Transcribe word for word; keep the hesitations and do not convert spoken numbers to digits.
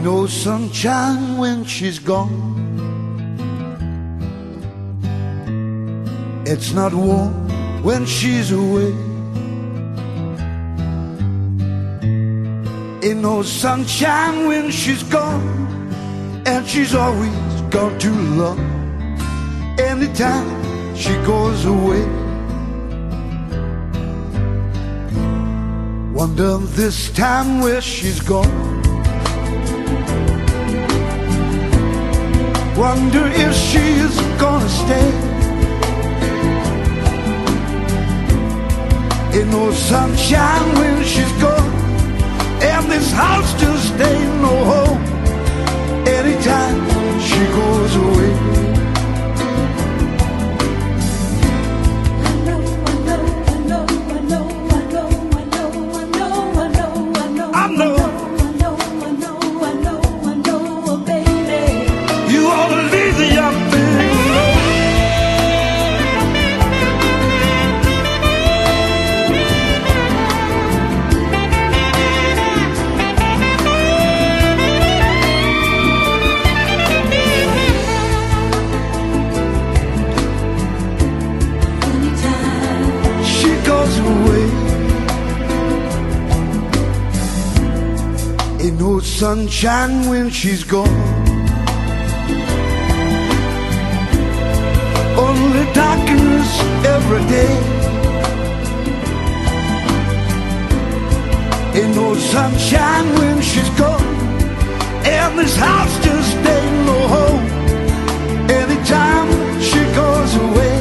no sunshine when she's gone. It's not warm when she's away. Ain't no sunshine when she's gone, and she's always gone too long. Anytime she goes away, wonder this time where she's gone. Wonder if she's gonna stay. Ain't no sunshine when she's gone, and this house just ain't no home. Anytime she goes away, ain't no sunshine when she's gone. Only darkness every day. Ain't no sunshine when she's gone, and this house just ain't no home. Anytime she goes away,